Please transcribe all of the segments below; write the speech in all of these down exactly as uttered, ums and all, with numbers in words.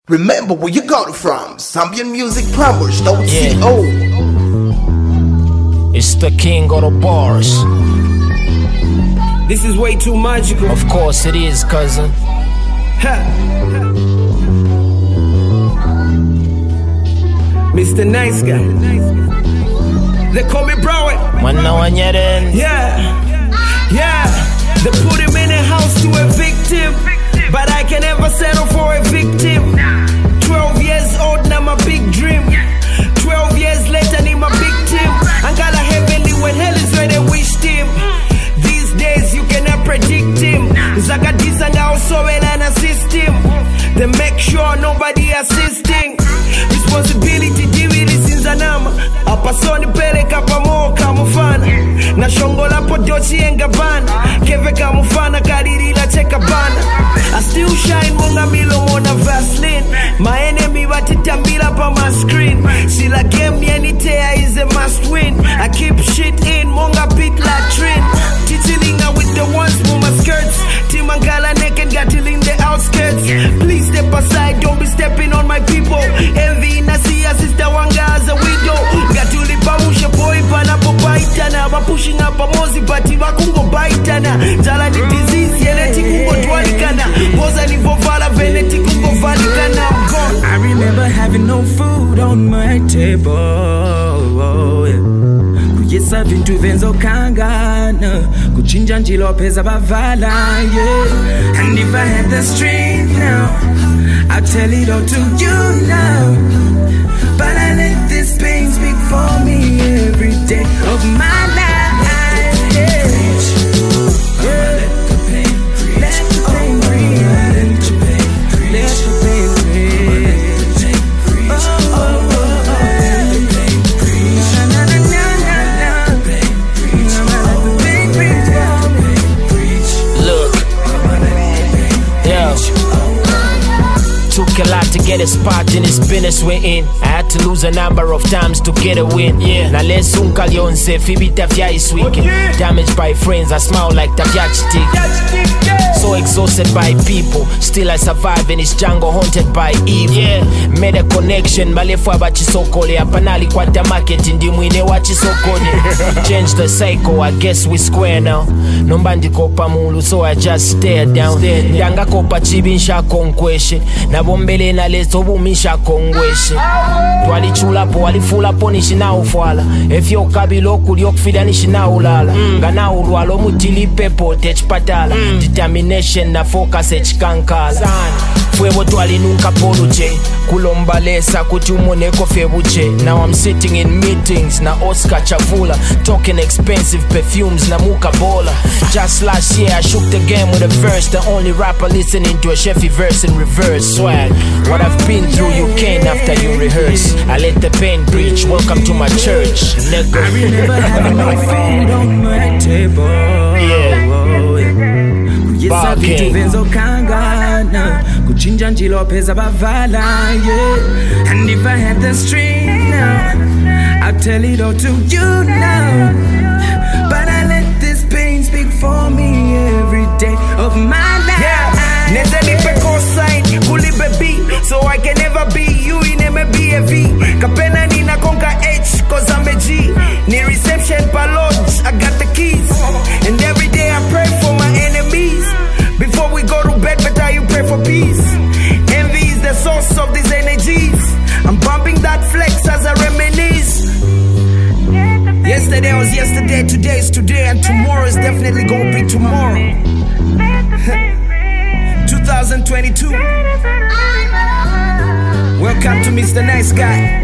Remember where you got it from. Zambian Music Plumbers, don't Yeah. C O. It's the king of the bars. This is way too magical. Of course it is, cousin. Ha. Mister Nice Guy. They call me Broward. Mwana wanyeren. Yeah, yeah. They put him in a house to a victim, but I can never settle for a victim. Twelve years old, now my big dream. Twelve years later, need my big team. Angala heavenly when hell is where they wished him. These days you cannot predict him. Zagadisanga also well and assist him. They make sure nobody assisting. Responsibility diwili sinzanama. Apasoni pele kapamo kamufana. Na shongola podochi engabana. Keve kamufana karirila cheka bana. I still shine monga milo mona Vaseline. My enemy batitambila pa my screen. Sila game yenitea is a must win. I keep shit in monga pit latrine. Titilinga with the ones mama skirts. Timangala naked gatiling the outskirts. Please step aside, don't be stepping on my people. Envy Nasia sister wanga as a widow. Gatuli pamusha boy pana popaitana. Ba pushing up a mozi bati bakungo baitana. Jala ni disease yeneti kungo dwalikana. Boza ni vovala veneti kungo valikana. I'm gone. I remember having no food on my table. Oh, yeah. Kuyesa vintu venzo kangana. Kuchinja njilo peza bavala, yeah. And if I had the strength now, I'd tell it all to you now. But I let this pain speak for me every day of my life. Yeah. Yeah. Let the pain preach. Let the pain preach. Let the pain preach. Oh, oh, oh, oh. Let the pain preach. Na na na na na. Let the pain preach. Let the pain preach. Look, yo. Took a lot to get a spot in this business we're in. I had to lose a number of times to get a win. Yeah. Now let's unka lyonse fibi tafya is weekend. Damaged by friends, I smile like tafya chitik. So exhausted by people, still I survive in this jungle haunted by evil. Yeah. Made a connection, malefu abachisokole. Apanali kwa the market, ndi mwine wachisokone. Change the cycle, I guess we square now. Nombandi kopa mulu, so I just stare down. Danga kopa chibi nsha konkweshe. Na bombele na lezo bumisha kongweshe. Twali chula po, walifula po nishina ufwala. Efyo kabilo kuli okufida nishina ulala. Gana ulwalo mutili pepo techpatala. Determination na focus echikankala. Fwebo twali nunca poluche. Kulombalesa kuti umoneko febuche. Now I'm sitting in meetings na Oscar Chavula. Talking expensive perfumes na muka bola. Just last year I shook the game with a verse. The only rapper listening to a Chevy verse in reverse. Swag, what I've been through you can't after you rehearse. I let the pain preach, welcome to my church, nigga. I remember having no food on my table. Yeah. Oh, yeah. Kuyesa Barking. vitu venzo kangana. Kuchinja njilo peza bavala, yeah. And if I had the strength now, I'd tell it all to you now. But I let this pain speak for me every day of my life. Yeah. Nezeni pe cosine, kulibe B. So I can never be you in M B A V. Kapena nina konka H, cause I'm a G. Ni reception pa lodge, I got the keys. And every day I pray for my enemies. Before we go to bed, better you pray for peace. Envy is the source of these energies. I'm bumping that flex as I reminisce. Yesterday was yesterday, today is today, and tomorrow is definitely gonna be tomorrow. twenty twenty-two. Welcome to Mister Nice Guy.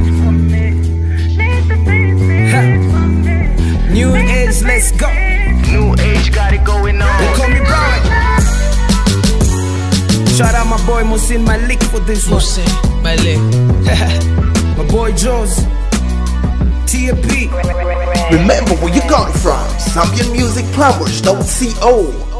Ha. New age, let's go. New age got it going on. They call me Broward. Shout out my boy Musin Malik for this one. Musin Malik. My boy Joes. T A P. Remember where you got it from. Zambian Music Plumbers, don't C O.